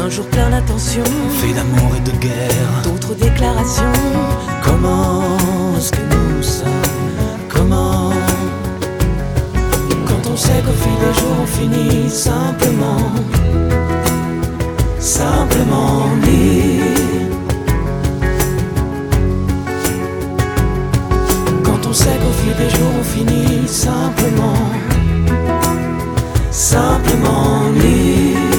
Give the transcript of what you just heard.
Un jour plein d'attention, fait d'amour et de guerre, d'autres déclarations. comment est-ce que nous sommes? Comment? Quand on sait qu'au fil des jours on finit simplement libre. Quand on sait qu'au fil des jours on finit simplement libre.